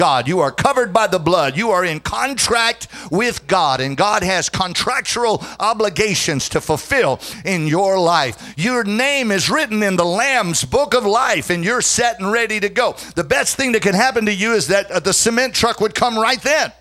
God. You are covered by the blood. You are in contract with God, and God has contractual obligations to fulfill in your life. Your name is written in the Lamb's book of life, and you're set and ready to go. The best thing that can happen to you is that the cement truck would come right then,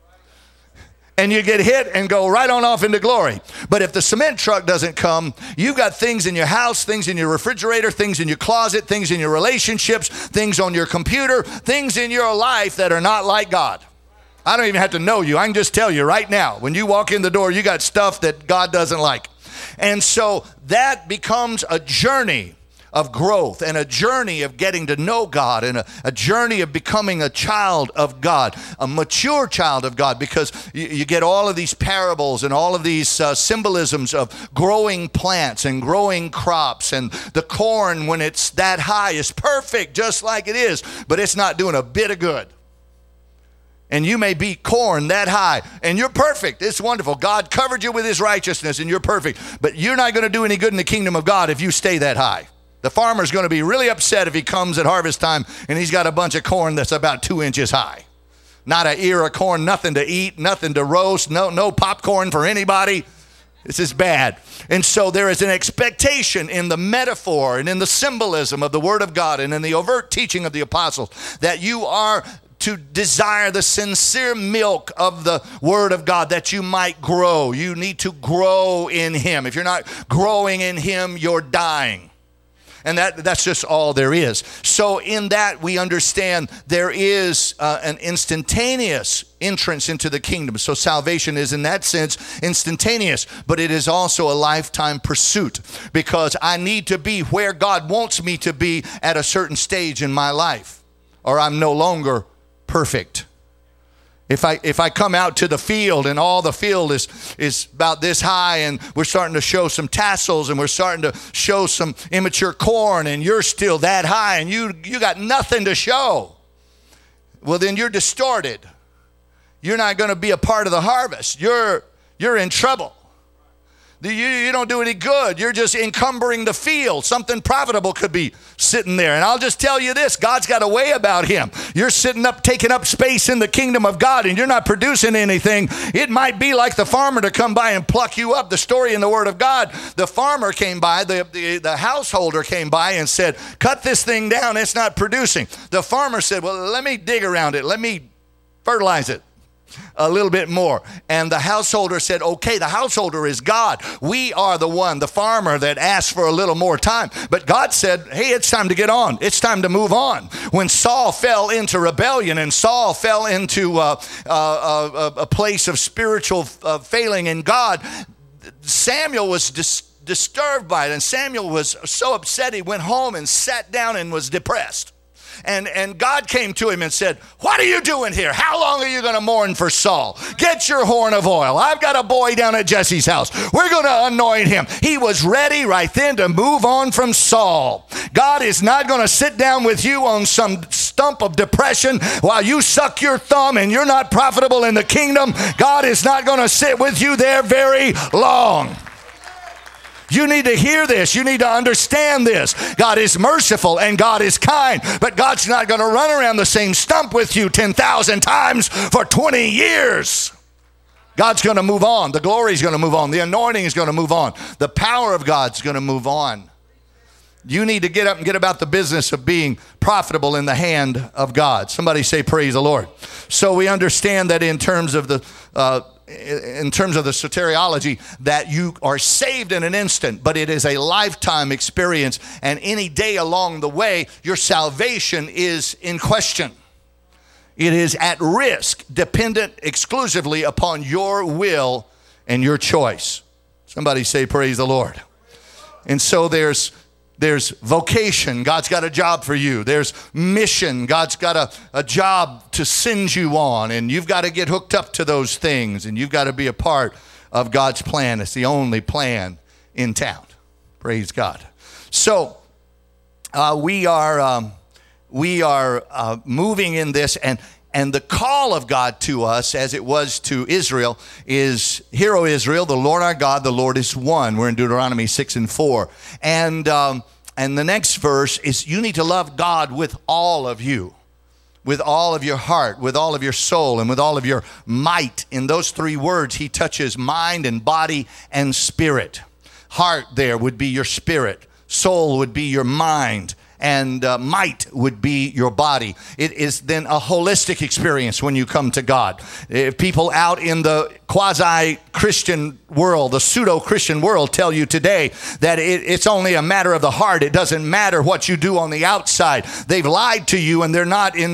and you get hit and go right on off into glory. But if the cement truck doesn't come, you've got things in your house, things in your refrigerator, things in your closet, things in your relationships, things on your computer, things in your life that are not like God. I don't even have to know you. I can just tell you right now, when you walk in the door, you got stuff that God doesn't like. And so that becomes a journey of growth and a journey of getting to know God and a journey of becoming a child of God, a mature child of God, because you get all of these parables and all of these symbolisms of growing plants and growing crops, and the corn when it's that high is perfect just like it is, but it's not doing a bit of good. And you may be corn that high, and you're perfect. It's wonderful. God covered you with his righteousness, and you're perfect. But you're not going to do any good in the kingdom of God if you stay that high. The farmer's going to be really upset if he comes at harvest time and he's got a bunch of corn that's about 2 inches high. Not an ear of corn, nothing to eat, nothing to roast, no popcorn for anybody. This is bad. And so there is an expectation in the metaphor and in the symbolism of the Word of God and in the overt teaching of the apostles that you are to desire the sincere milk of the Word of God that you might grow. You need to grow in Him. If you're not growing in Him, you're dying. And that's just all there is. So in that we understand there is an instantaneous entrance into the kingdom. So salvation is in that sense instantaneous, but it is also a lifetime pursuit, because I need to be where God wants me to be at a certain stage in my life, or I'm no longer perfect. If I come out to the field and all the field is about this high, and we're starting to show some tassels and we're starting to show some immature corn, and you're still that high and you got nothing to show, well, then you're distorted. You're not going to be a part of the harvest. You're in trouble. You don't do any good. You're just encumbering the field. Something profitable could be sitting there. And I'll just tell you this, God's got a way about him. You're sitting up, taking up space in the kingdom of God, and you're not producing anything. It might be like the farmer to come by and pluck you up. The story in the Word of God, the farmer came by, the householder came by and said, cut this thing down, it's not producing. The farmer said, well, let me dig around it. Let me fertilize it a little bit more. And the householder said, okay, the householder is God. We are the one, the farmer, that asked for a little more time. But God said, hey, it's time to get on. It's time to move on. When Saul fell into rebellion and Saul fell into a place of spiritual failing in God, Samuel was disturbed by it. And Samuel was so upset he went home and sat down and was depressed. And God came to him and said, what are you doing here? How long are you going to mourn for Saul? Get your horn of oil. I've got a boy down at Jesse's house. We're going to anoint him. He was ready right then to move on from Saul. God is not going to sit down with you on some stump of depression while you suck your thumb and you're not profitable in the kingdom. God is not going to sit with you there very long. You need to hear this. You need to understand this. God is merciful and God is kind, but God's not going to run around the same stump with you 10,000 times for 20 years. God's going to move on. The glory is going to move on. The anointing is going to move on. The power of God's going to move on. You need to get up and get about the business of being profitable in the hand of God. Somebody say, praise the Lord. So we understand that in terms of the soteriology, that you are saved in an instant, but it is a lifetime experience, and any day along the way, your salvation is in question. It is at risk, dependent exclusively upon your will and your choice. Somebody say, praise the Lord. And so there's vocation. God's got a job for you. There's mission. God's got a job to send you on, and you've got to get hooked up to those things, and you've got to be a part of God's plan. It's the only plan in town. Praise God. So we are moving in this, and the call of God to us, as it was to Israel, is, hear, O Israel, the Lord our God, the Lord is one. We're in Deuteronomy 6:4. And the next verse is, you need to love God with all of you. with all of your heart, with all of your soul, and with all of your might. In those three words, he touches mind and body and spirit. Heart there would be your spirit. Soul would be your mind. And might would be your body. It is then a holistic experience when you come to God. If people out in the quasi-Christian world, the pseudo-Christian world, tell you today that it's only a matter of the heart. It doesn't matter what you do on the outside. They've lied to you, and they're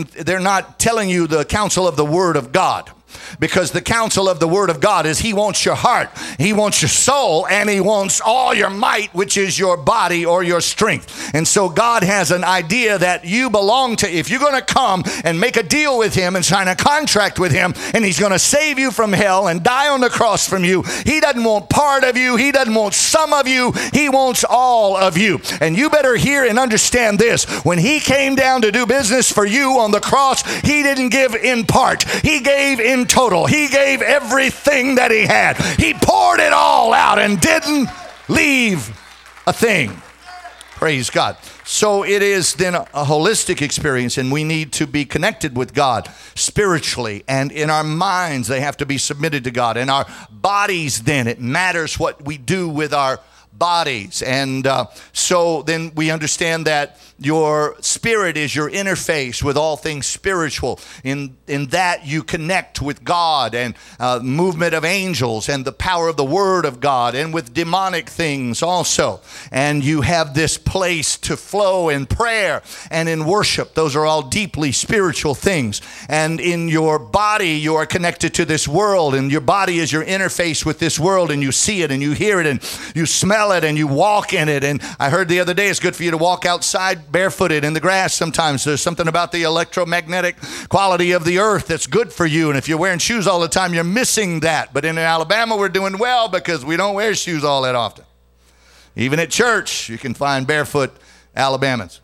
not telling you the counsel of the Word of God. Because the counsel of the Word of God is he wants your heart, he wants your soul, and he wants all your might, which is your body or your strength. And so God has an idea that you belong to. If you're going to come and make a deal with him and sign a contract with him, and he's going to save you from hell and die on the cross from you, he doesn't want part of you, he doesn't want some of you, he wants all of you. And you better hear and understand this. When he came down to do business for you on the cross, he didn't give in part, he gave in total. He gave everything that he had. He poured it all out and didn't leave a thing. Praise God. So it is then a holistic experience, and we need to be connected with God spiritually, and in our minds they have to be submitted to God. In our bodies, then it matters what we do with our bodies. And so then we understand that your spirit is your interface with all things spiritual. In that you connect with God and movement of angels and the power of the Word of God, and with demonic things also. And you have this place to flow in prayer and in worship. Those are all deeply spiritual things. And in your body, you are connected to this world, and your body is your interface with this world, and you see it and you hear it and you smell it and you walk in it. And I heard the other day it's good for you to walk outside barefooted in the grass sometimes. There's something about the electromagnetic quality of the earth that's good for you. And if you're wearing shoes all the time, you're missing that. But in Alabama, we're doing well because we don't wear shoes all that often. Even at church, you can find barefoot Alabamans.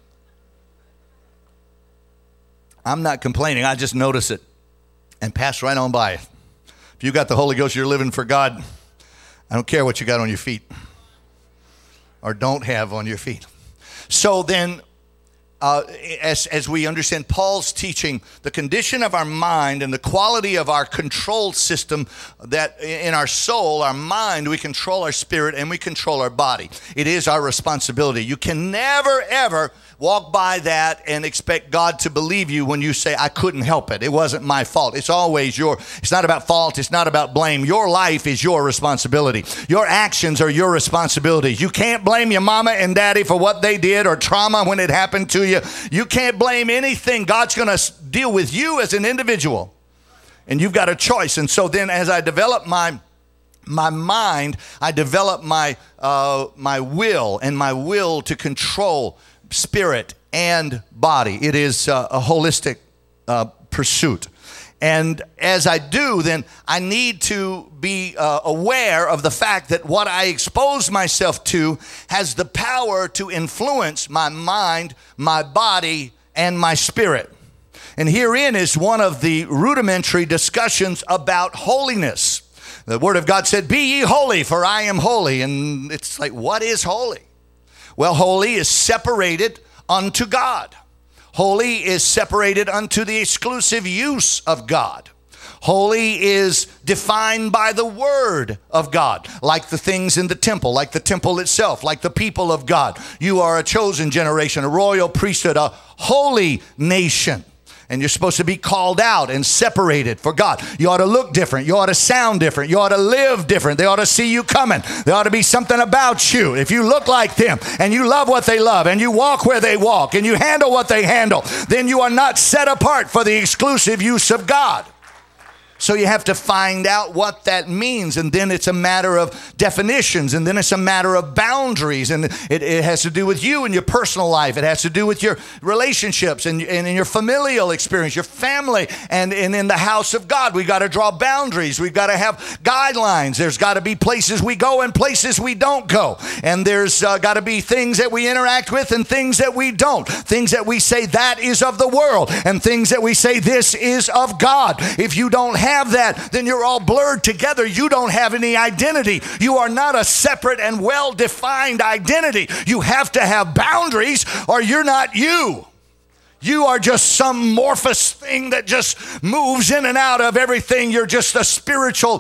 I'm not complaining. I just notice it and pass right on by it. If you got the Holy Ghost, you're living for God. I don't care what you got on your feet or don't have on your feet. So then, as we understand Paul's teaching, the condition of our mind and the quality of our control system, that in our soul, our mind, we control our spirit and we control our body. It is our responsibility. You can never, ever walk by that and expect God to believe you when you say, I couldn't help it. It wasn't my fault. It's always it's not about fault. It's not about blame. Your life is your responsibility. Your actions are your responsibility. You can't blame your mama and daddy for what they did or trauma when it happened to you. You can't blame anything. God's going to deal with you as an individual. And you've got a choice. And so then as I develop my mind, I develop my will, and my will to control spirit and body. It is a holistic pursuit. And as I do, then I need to be aware of the fact that what I expose myself to has the power to influence my mind, my body, and my spirit. And herein is one of the rudimentary discussions about holiness. The Word of God said, "Be ye holy, for I am holy." And it's like, what is holy? Well, holy is separated unto God. Holy is separated unto the exclusive use of God. Holy is defined by the Word of God, like the things in the temple, like the temple itself, like the people of God. You are a chosen generation, a royal priesthood, a holy nation. And you're supposed to be called out and separated for God. You ought to look different. You ought to sound different. You ought to live different. They ought to see you coming. There ought to be something about you. If you look like them and you love what they love and you walk where they walk and you handle what they handle, then you are not set apart for the exclusive use of God. So you have to find out what that means, and then it's a matter of definitions, and then it's a matter of boundaries, and it has to do with you and your personal life. It has to do with your relationships and in your familial experience, your family, and in the house of God. We've got to draw boundaries. We've got to have guidelines. There's got to be places we go and places we don't go, and there's got to be things that we interact with and things that we don't, things that we say that is of the world, and things that we say this is of God. If you don't have that, then you're all blurred together. You don't have any identity. You are not a separate and well-defined identity. You have to have boundaries or you're not you. You are just some amorphous thing that just moves in and out of everything. You're just a spiritual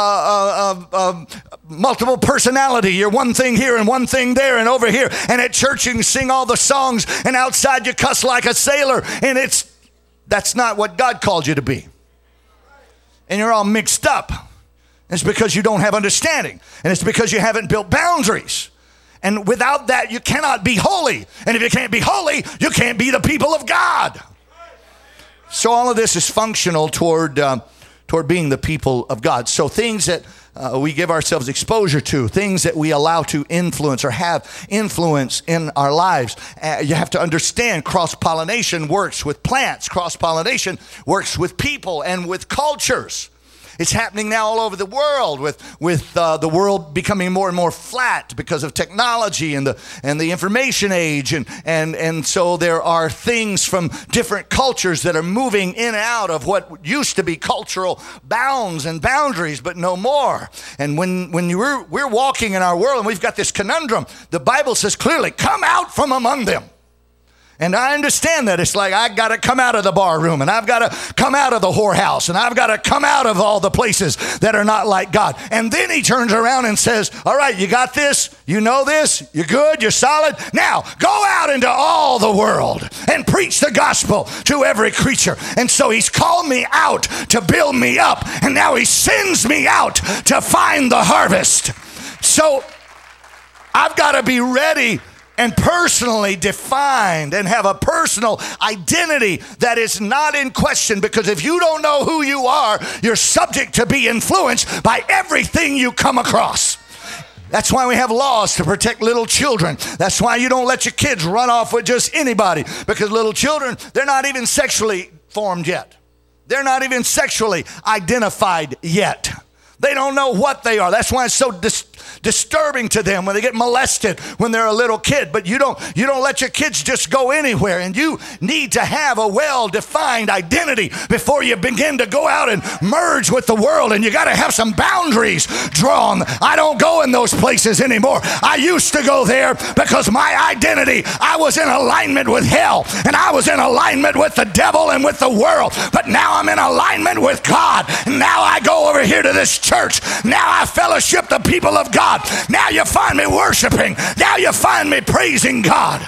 multiple personality. You're one thing here and one thing there and over here. And at church you can sing all the songs, and outside you cuss like a sailor. And that's not what God called you to be. And you're all mixed up. It's because you don't have understanding. And it's because you haven't built boundaries. And without that, you cannot be holy. And if you can't be holy, you can't be the people of God. So all of this is functional toward being the people of God. So things that we give ourselves exposure to, things that we allow to influence or have influence in our lives. You have to understand cross-pollination works with plants. Cross-pollination works with people and with cultures. It's happening now all over the world with the world becoming more and more flat because of technology and the information age. And so there are things from different cultures that are moving in and out of what used to be cultural bounds and boundaries, but no more. And when we're walking in our world and we've got this conundrum, the Bible says clearly, come out from among them. And I understand that. It's like, I got to come out of the bar room, and I've got to come out of the whorehouse, and I've got to come out of all the places that are not like God. And then he turns around and says, all right, you got this? You know this? You're good? You're solid? Now, go out into all the world and preach the gospel to every creature. And so he's called me out to build me up, and now he sends me out to find the harvest. So I've got to be ready and personally defined and have a personal identity that is not in question, because if you don't know who you are, you're subject to be influenced by everything you come across. That's why we have laws to protect little children. That's why you don't let your kids run off with just anybody, because little children, they're not even sexually formed yet. They're not even sexually identified yet. They don't know what they are. That's why it's so disturbing to them when they get molested when they're a little kid. But you don't let your kids just go anywhere. And you need to have a well-defined identity before you begin to go out and merge with the world. And you got to have some boundaries drawn. I don't go in those places anymore. I used to go there because my identity, I was in alignment with hell, and I was in alignment with the devil and with the world. But now I'm in alignment with God. And now I go over here to this church. Now I fellowship the people of God. Now you find me worshiping. Now you find me praising God.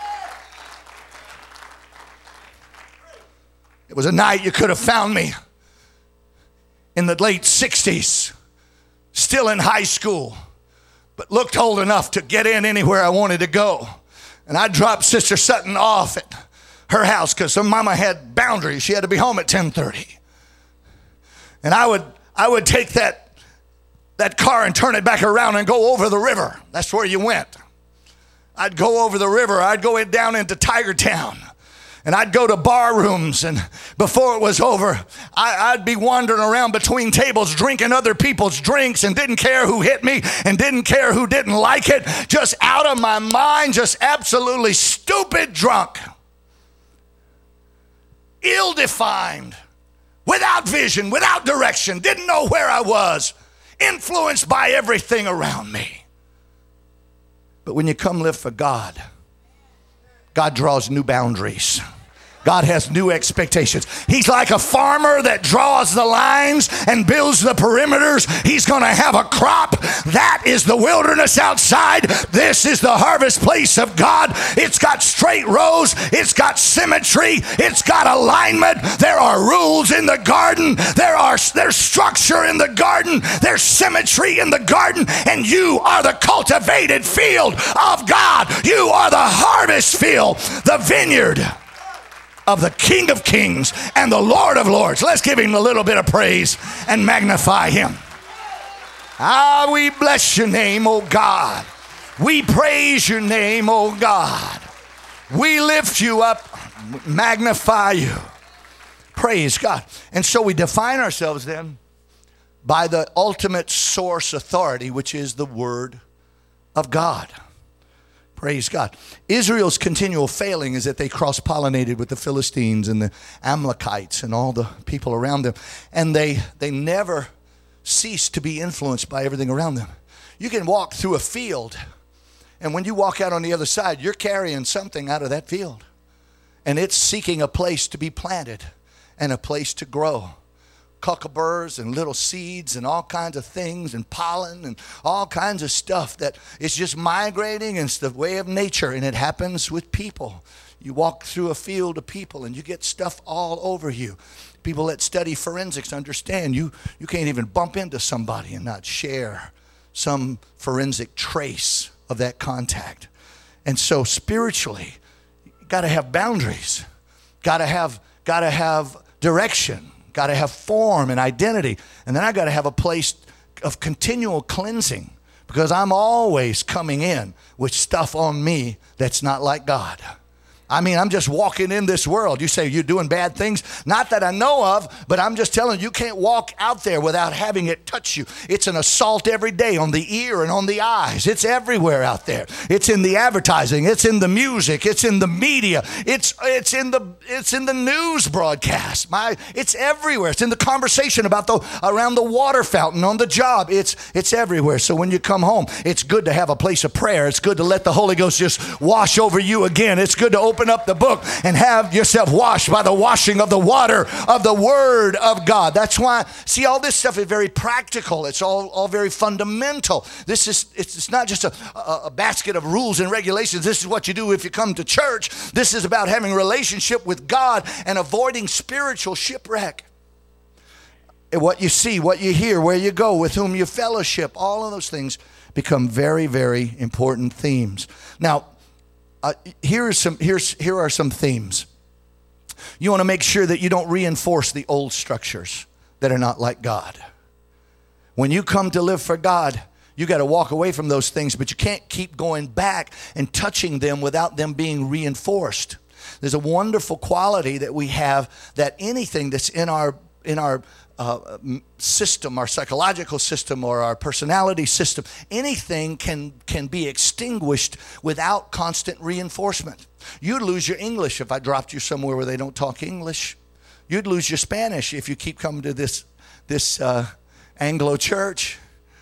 It was a night you could have found me in the late 60s, still in high school, but looked old enough to get in anywhere I wanted to go. And I dropped Sister Sutton off at her house because her mama had boundaries. She had to be home at 10:30. And I would take that car and turn it back around and go over the river. That's where you went. I'd go over the river. I'd go down into Tiger Town. And I'd go to bar rooms. And before it was over, I'd be wandering around between tables drinking other people's drinks and didn't care who hit me and didn't care who didn't like it. Just out of my mind, just absolutely stupid drunk. Ill-defined. Without vision, without direction. Didn't know where I was. Influenced by everything around me. But when you come live for God, God draws new boundaries. God has new expectations. He's like a farmer that draws the lines and builds the perimeters. He's going to have a crop. That is the wilderness outside. This is the harvest place of God. It's got straight rows. It's got symmetry. It's got alignment. There are rules in the garden. There's structure in the garden. There's symmetry in the garden. And you are the cultivated field of God. You are the harvest field, the vineyard of the King of Kings and the Lord of Lords. Let's give him a little bit of praise and magnify him. We bless your name, oh God. We praise your name, oh God. We lift you up, magnify you. Praise God. And so we define ourselves then by the ultimate source authority, which is the Word of God. Praise God. Israel's continual failing is that they cross-pollinated with the Philistines and the Amalekites and all the people around them. And they never ceased to be influenced by everything around them. You can walk through a field, and when you walk out on the other side, you're carrying something out of that field. and it's seeking a place to be planted and a place to grow. Cucumber's and little seeds and all kinds of things and pollen and all kinds of stuff that it's just migrating, and it's the way of nature, and it happens with people. You walk through a field of people and you get stuff all over you. People that study forensics understand you can't even bump into somebody and not share some forensic trace of that contact. And so spiritually, you got to have boundaries, got to have direction, got to have form and identity. And then I got to have a place of continual cleansing, because I'm always coming in with stuff on me that's not like God. I mean, I'm just walking in this world. You say you're doing bad things. Not that I know of, but I'm just telling you, you can't walk out there without having it touch you. It's an assault every day on the ear and on the eyes. It's everywhere out there. It's in the advertising. It's in the music. It's in the media. It's in the news broadcast. It's everywhere. It's in the conversation about around the water fountain on the job. It's everywhere. So when you come home, it's good to have a place of prayer. It's good to let the Holy Ghost just wash over you again. It's good to open up the book and have yourself washed by the washing of the water of the Word of God. That's why, see, all this stuff is very practical. It's all very fundamental. It's not just a basket of rules and regulations. This is what you do if you come to church. This is about having a relationship with God and avoiding spiritual shipwreck. And what you see, what you hear, where you go, with whom you fellowship, all of those things become very, very important themes. Now, here are some themes. You want to make sure that you don't reinforce the old structures that are not like God. When you come to live for God, you got to walk away from those things, but you can't keep going back and touching them without them being reinforced. There's a wonderful quality that we have, that anything that's in our system, our psychological system or our personality system, anything can be extinguished without constant reinforcement. You'd lose your English if I dropped you somewhere where they don't talk English. You'd lose your Spanish if you keep coming to this Anglo church.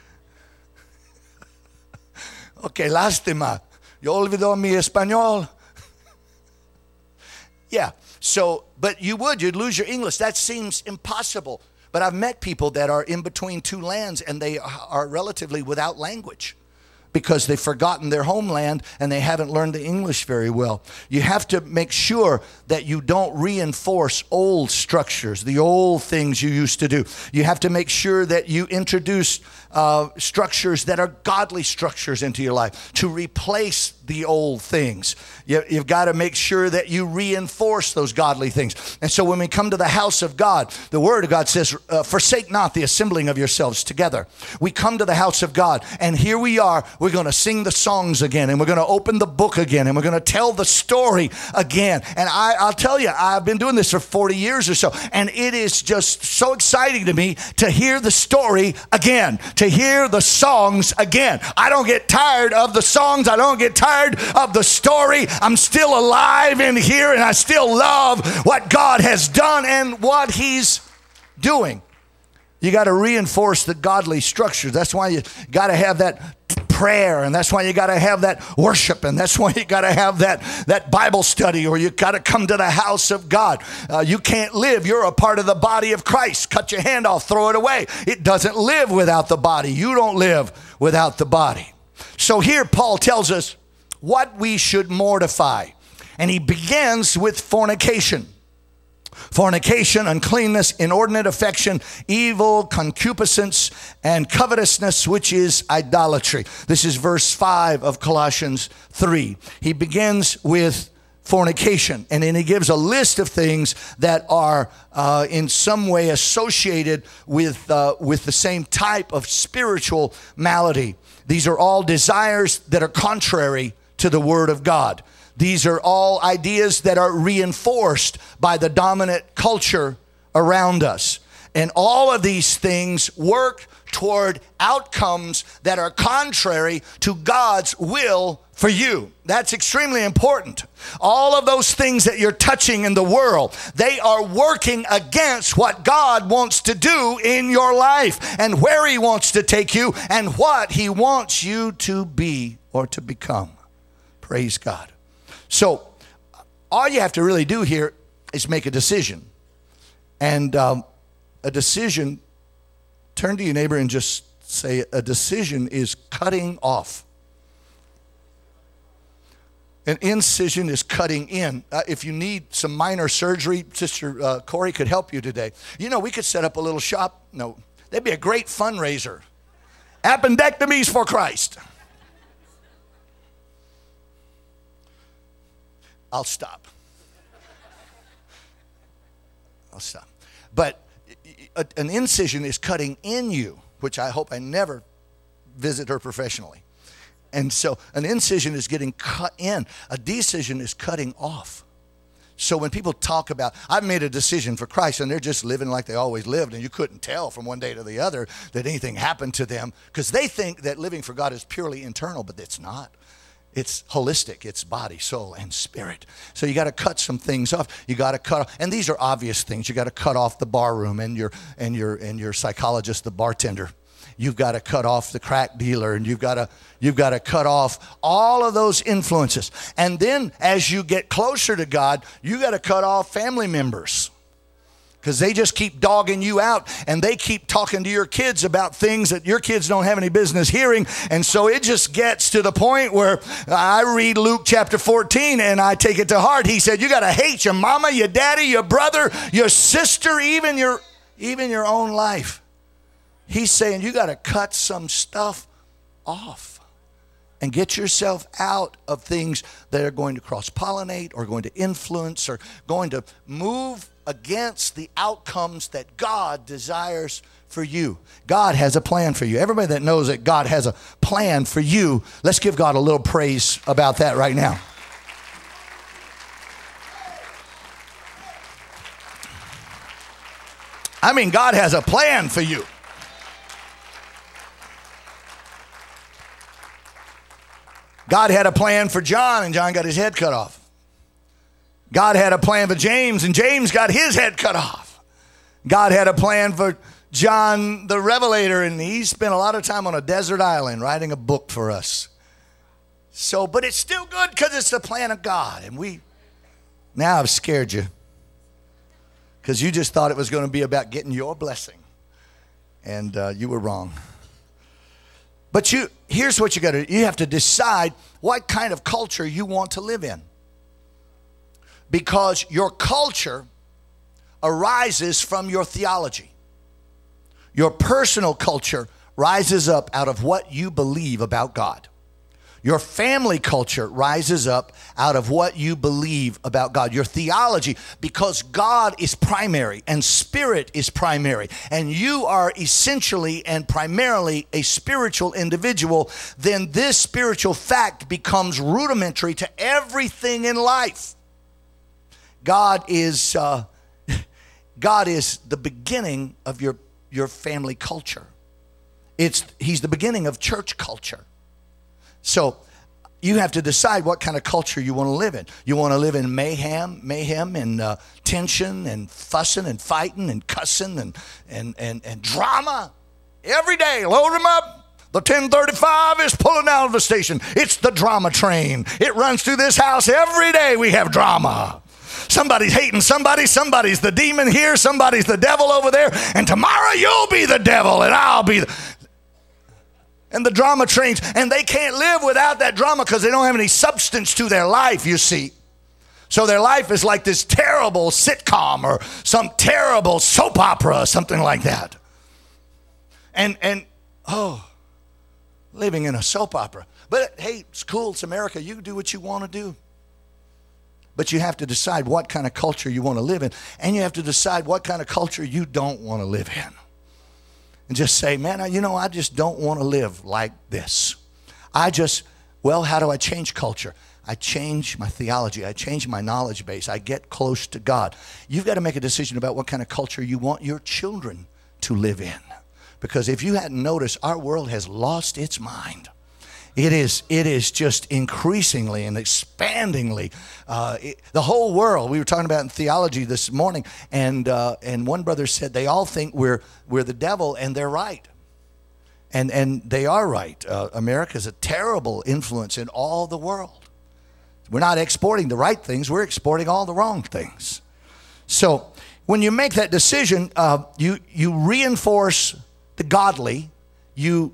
Okay, lástima. Yo olvidó mi español. Yeah, so, but you'd lose your English. That seems impossible. But I've met people that are in between two lands, and they are relatively without language because they've forgotten their homeland and they haven't learned the English very well. You have to make sure that you don't reinforce old structures, the old things you used to do. You have to make sure that you introduce structures that are godly structures into your life to replace the old things. You've got to make sure that you reinforce those godly things. And so when we come to the house of God, the Word of God says, forsake not the assembling of yourselves together. We come to the house of God, and here we are. We're going to sing the songs again, and we're going to open the book again, and we're going to tell the story again. And I'll tell you, I've been doing this for 40 years or so, and it is just so exciting to me to hear the story again, to hear the songs again. I don't get tired of the songs. I don't get tired of the story. I'm still alive in here, and I still love what God has done and what He's doing. You got to reinforce the godly structures. That's why you got to have that prayer, and that's why you got to have that worship, and that's why you got to have that Bible study, or you got to come to the house of God. You can't live. You're a part of the body of Christ. Cut your hand off, throw it away. It doesn't live without the body. You don't live without the body. So here Paul tells us what we should mortify, and he begins with fornication. Fornication, uncleanness, inordinate affection, evil, concupiscence, and covetousness, which is idolatry. This is verse 5 of Colossians 3. He begins with fornication, and then he gives a list of things that are in some way associated with the same type of spiritual malady. These are all desires that are contrary to the Word of God. These are all ideas that are reinforced by the dominant culture around us. And all of these things work toward outcomes that are contrary to God's will for you. That's extremely important. All of those things that you're touching in the world, they are working against what God wants to do in your life and where He wants to take you and what He wants you to be or to become. Praise God. So all you have to really do here is make a decision. And a decision, turn to your neighbor and just say, a decision is cutting off. An incision is cutting in. If you need some minor surgery, Sister Corey could help you today. You know, we could set up a little shop. No, that'd be a great fundraiser. Appendectomies for Christ. I'll stop. But an incision is cutting in you, which I hope I never visit her professionally. And so an incision is getting cut in. A decision is cutting off. So when people talk about, I've made a decision for Christ, and they're just living like they always lived, and you couldn't tell from one day to the other that anything happened to them, because they think that living for God is purely internal, but it's not. It's holistic. It's body, soul, and spirit. So you got to cut some things off. You got to cut off, and these are obvious things. You got to cut off the bar room and your psychologist, the bartender. You've got to cut off the crack dealer, and you've got to cut off all of those influences. And then as you get closer to God, you got to cut off family members, because they just keep dogging you out, and they keep talking to your kids about things that your kids don't have any business hearing. And so it just gets to the point where I read Luke chapter 14 and I take it to heart. He said, you got to hate your mama, your daddy, your brother, your sister, even your own life. He's saying you got to cut some stuff off and get yourself out of things that are going to cross-pollinate or going to influence or going to move against the outcomes that God desires for you. God has a plan for you. Everybody that knows that God has a plan for you, let's give God a little praise about that right now. I mean, God has a plan for you. God had a plan for John, and John got his head cut off. God had a plan for James, and James got his head cut off. God had a plan for John the Revelator, and he spent a lot of time on a desert island writing a book for us. So, but it's still good because it's the plan of God. And now I've scared you, because you just thought it was going to be about getting your blessing. And you were wrong. But here's what you got to do. You have to decide what kind of culture you want to live in. Because your culture arises from your theology. Your personal culture rises up out of what you believe about God. Your family culture rises up out of what you believe about God. Your theology, because God is primary and spirit is primary, and you are essentially and primarily a spiritual individual, then this spiritual fact becomes rudimentary to everything in life. God is the beginning of your family culture. He's the beginning of church culture. So you have to decide what kind of culture you want to live in. You want to live in mayhem and tension and fussing and fighting and cussing and drama every day. Load them up. The 1035 is pulling out of the station. It's the drama train. It runs through this house every day. We have drama. Somebody's hating somebody. Somebody's the demon here. Somebody's the devil over there. And tomorrow you'll be the devil and I'll be and the drama trains, and they can't live without that drama because they don't have any substance to their life, you see. So their life is like this terrible sitcom or some terrible soap opera, something like that. And living in a soap opera. But hey, it's cool, it's America. You do what you want to do. But you have to decide what kind of culture you want to live in, and you have to decide what kind of culture you don't want to live in. And just say, man, I just don't want to live like this. How do I change culture? I change my theology. I change my knowledge base. I get close to God. You've got to make a decision about what kind of culture you want your children to live in. Because if you hadn't noticed, our world has lost its mind. It is just increasingly and expandingly the whole world. We were talking about in theology this morning, and one brother said they all think we're the devil, and they're right, and they are right. America is a terrible influence in all the world, We're not exporting the right things. We're exporting all the wrong things. So when you make that decision, you reinforce the godly. You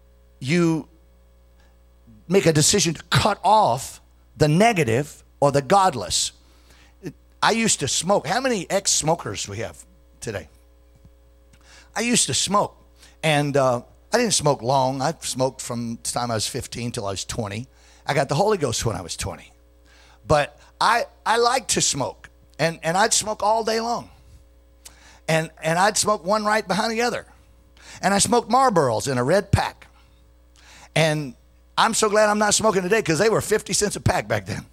make a decision to cut off the negative or the godless. I used to smoke. How many ex-smokers we have today? I used to smoke, and I didn't smoke long. I smoked from the time I was 15 till I was 20. I got the Holy Ghost when I was 20. But I liked to smoke, and I'd smoke all day long. And I'd smoke one right behind the other. And I smoked Marlboros in a red pack. And I'm so glad I'm not smoking today because they were 50 cents a pack back then.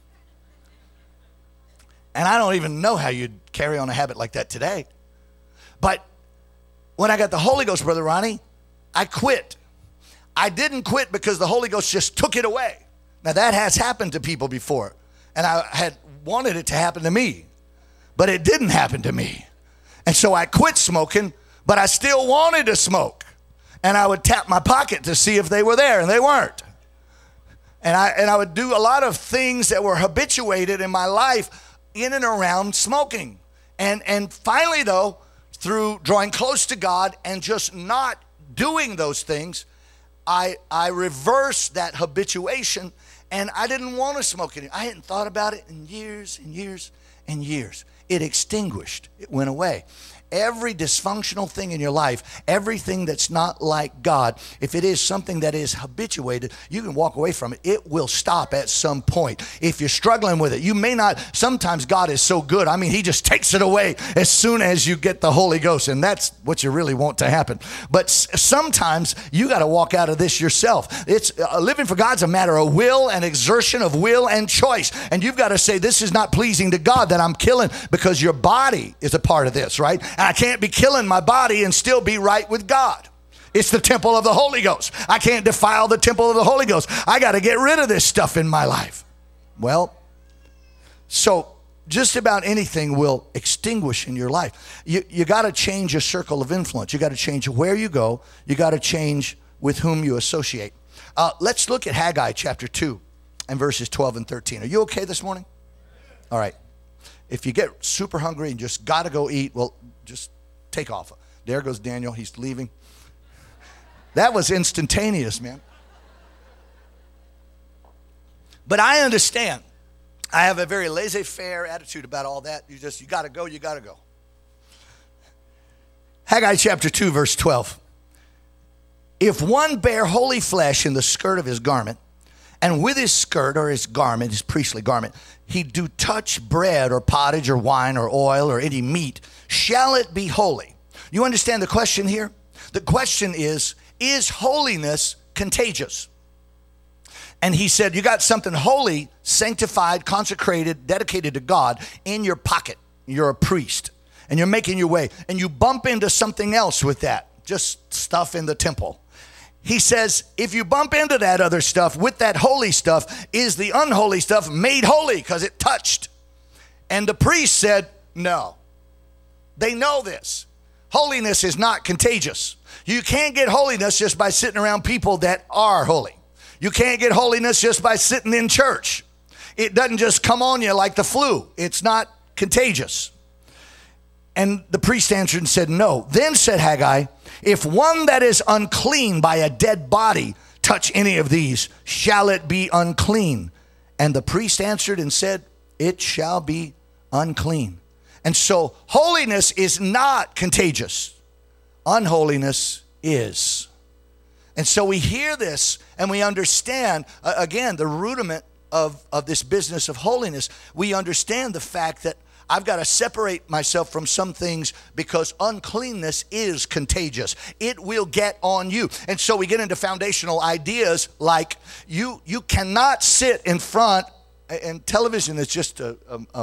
And I don't even know how you'd carry on a habit like that today. But when I got the Holy Ghost, Brother Ronnie, I quit. I didn't quit because the Holy Ghost just took it away. Now, that has happened to people before. And I had wanted it to happen to me. But it didn't happen to me. And so I quit smoking, but I still wanted to smoke. And I would tap my pocket to see if they were there, and they weren't. And I would do a lot of things that were habituated in my life in and around smoking. And finally, though, through drawing close to God and just not doing those things, I reversed that habituation, and I didn't want to smoke anymore. I hadn't thought about it in years and years and years. It extinguished. It went away. Every dysfunctional thing in your life, everything that's not like God, if it is something that is habituated, you can walk away from it. It will stop at some point. If you're struggling with it, you may not. Sometimes God is so good. I mean, he just takes it away as soon as you get the Holy Ghost, and that's what you really want to happen. But sometimes you got to walk out of this yourself. It's living for God's a matter of will and exertion of will and choice. And you've got to say, this is not pleasing to God that I'm killing, because your body is a part of this, right? And I can't be killing my body and still be right with God. It's the temple of the Holy Ghost. I can't defile the temple of the Holy Ghost. I got to get rid of this stuff in my life. Well, so just about anything will extinguish in your life. You got to change your circle of influence. You got to change where you go. You got to change with whom you associate. Let's look at Haggai chapter 2 and verses 12 and 13. Are you okay this morning? All right. If you get super hungry and just got to go eat, well, just take off. There goes Daniel. He's leaving. That was instantaneous, man. But I understand. I have a very laissez-faire attitude about all that. You got to go, you got to go. Haggai chapter 2, verse 12. If one bear holy flesh in the skirt of his garment, and with his skirt or his garment, his priestly garment, he do touch bread or pottage or wine or oil or any meat, shall it be holy? You understand the question here? The question is holiness contagious? And he said, you got something holy, sanctified, consecrated, dedicated to God in your pocket. You're a priest, and you're making your way, and you bump into something else with that, just stuff in the temple. He says, if you bump into that other stuff with that holy stuff, is the unholy stuff made holy because it touched? And the priest said, no. They know this. Holiness is not contagious. You can't get holiness just by sitting around people that are holy. You can't get holiness just by sitting in church. It doesn't just come on you like the flu. It's not contagious. And the priest answered and said, no. Then said Haggai, if one that is unclean by a dead body touch any of these, shall it be unclean? And the priest answered and said, it shall be unclean. And so holiness is not contagious. Unholiness is. And so we hear this and we understand, again, the rudiment of this business of holiness. We understand the fact that I've got to separate myself from some things because uncleanness is contagious. It will get on you. And so we get into foundational ideas like you cannot sit in front, and television is just a moot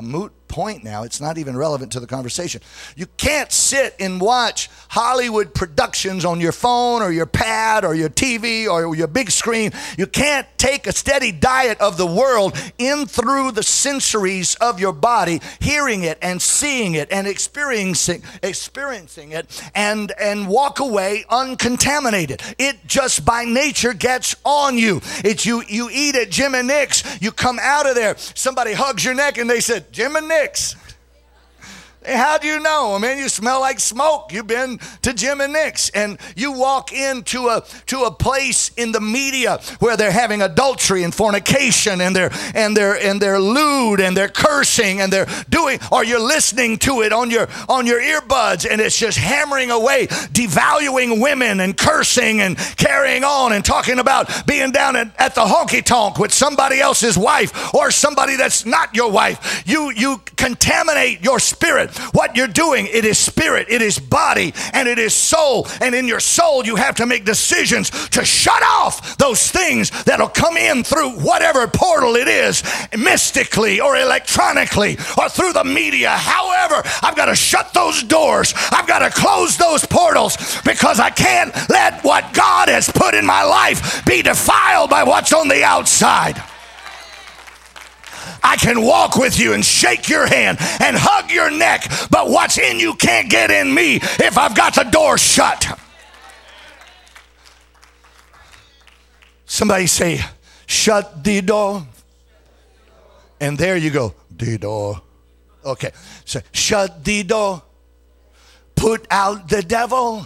point now. It's not even relevant to the conversation. You can't sit and watch Hollywood productions on your phone or your pad or your TV or your big screen. You can't take a steady diet of the world in through the sensories of your body, hearing it and seeing it and experiencing it and walk away uncontaminated. It just by nature gets on you. It's you eat at Jim and Nick's, you come out of there, somebody hugs your neck and they said, Jim and Nick's. How do you know? I mean, you smell like smoke. You've been to Jim and Nick's, and you walk into a place in the media where they're having adultery and fornication, and they're lewd and they're cursing and they're doing, or you're listening to it on your earbuds, and it's just hammering away, devaluing women and cursing and carrying on and talking about being down at the honky tonk with somebody else's wife or somebody that's not your wife. You contaminate your spirit. What you're doing, it is spirit, it is body, and it is soul. And in your soul, you have to make decisions to shut off those things that'll come in through whatever portal it is, mystically or electronically or through the media. However, I've got to shut those doors. I've got to close those portals because I can't let what God has put in my life be defiled by what's on the outside. I can walk with you and shake your hand and hug your neck, but what's in you can't get in me if I've got the door shut. Somebody say, shut the door. And there you go, the door. Okay, so shut the door. Put out the devil.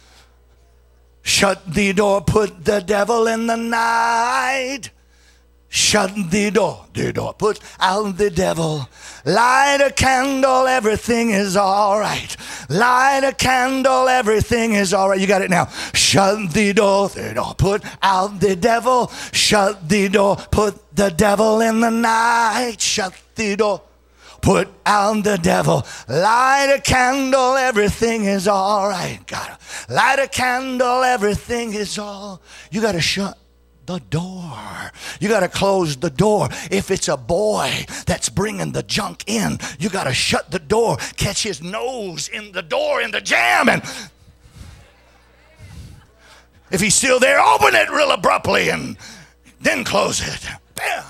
Shut the door, put the devil in the night. Shut the door, put out the devil. Light a candle, everything is all right. Light a candle, everything is all right. You got it now. Shut the door, put out the devil. Shut the door, put the devil in the night. Shut the door, put out the devil. Light a candle, everything is all right. Gotta light a candle, everything is all. You got to shut the door. You got to close the door. If it's a boy that's bringing the junk in, you got to shut the door, catch his nose in the door, in the jam, and if he's still there, open it real abruptly and then close it. Bam.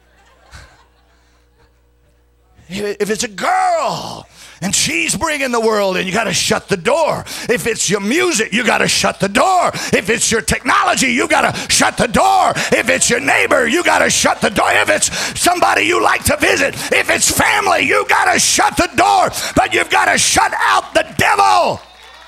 If it's a girl and she's bringing the world in, you got to shut the door. If it's your music, you got to shut the door. If it's your technology, you got to shut the door. If it's your neighbor, you got to shut the door. If it's somebody you like to visit, if it's family, you got to shut the door. But you've got to shut out the devil.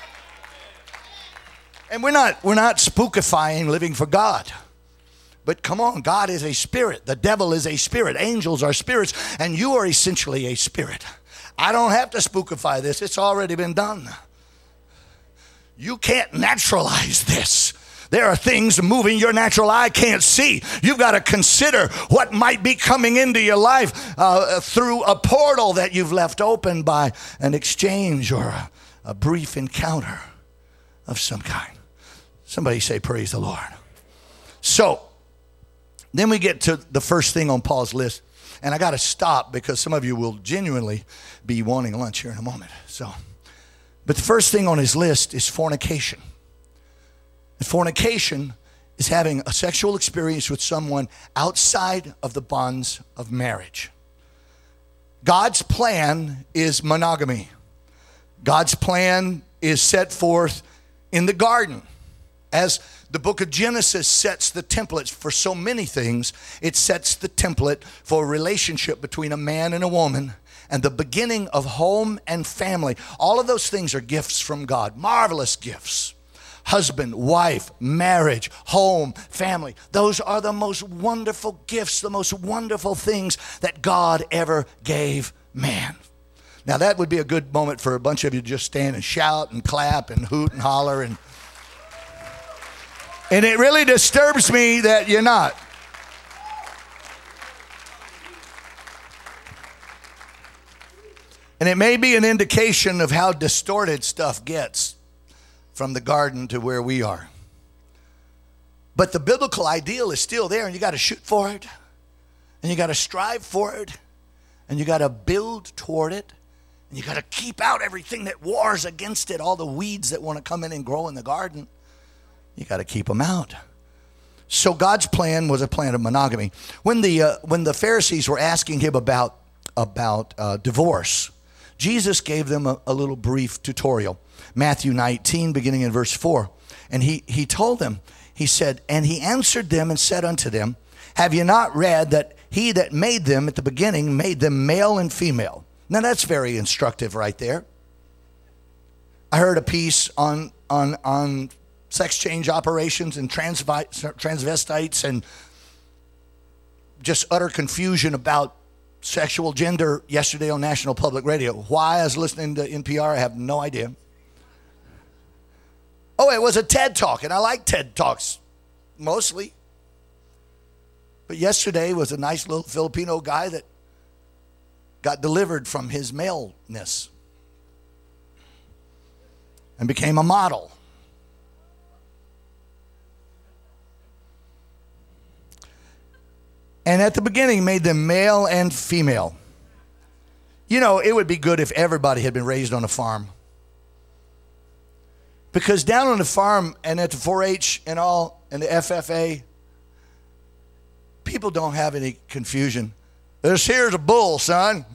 And we're not spookifying living for God. But come on, God is a spirit. The devil is a spirit. Angels are spirits, and you are essentially a spirit. I don't have to spookify this. It's already been done. You can't naturalize this. There are things moving your natural eye can't see. You've got to consider what might be coming into your life through a portal that you've left open by an exchange or a brief encounter of some kind. Somebody say, praise the Lord. So, then we get to the first thing on Paul's list. And I got to stop because some of you will genuinely be wanting lunch here in a moment. But the first thing on his list is fornication. And fornication is having a sexual experience with someone outside of the bonds of marriage. God's plan is monogamy. God's plan is set forth in the garden. As the book of Genesis sets the template for so many things, it sets the template for a relationship between a man and a woman and the beginning of home and family. All of those things are gifts from God, marvelous gifts. Husband, wife, marriage, home, family. Those are the most wonderful gifts, the most wonderful things that God ever gave man. Now that would be a good moment for a bunch of you to just stand and shout and clap and hoot and holler and it really disturbs me that you're not. And it may be an indication of how distorted stuff gets from the garden to where we are. But the biblical ideal is still there, and you got to shoot for it, and you got to strive for it, And you got to build toward it. And you got to keep out everything that wars against it, all the weeds that want to come in and grow in the garden. You got to keep them out. So God's plan was a plan of monogamy. When the Pharisees were asking him about divorce, Jesus gave them a little brief tutorial. Matthew 19, beginning in verse 4. And he told them, he said, and he answered them and said unto them, have you not read that he that made them at the beginning made them male and female? Now that's very instructive right there. I heard a piece on sex change operations and transvestites and just utter confusion about sexual gender yesterday on National Public Radio. Why I was listening to NPR, I have no idea. Oh, it was a TED Talk, and I like TED Talks mostly. But yesterday was a nice little Filipino guy that got delivered from his maleness and became a model. And at the beginning made them male and female. You know, it would be good if everybody had been raised on a farm. Because down on the farm and at the 4-H and all, and the FFA, people don't have any confusion. This here's a bull, son.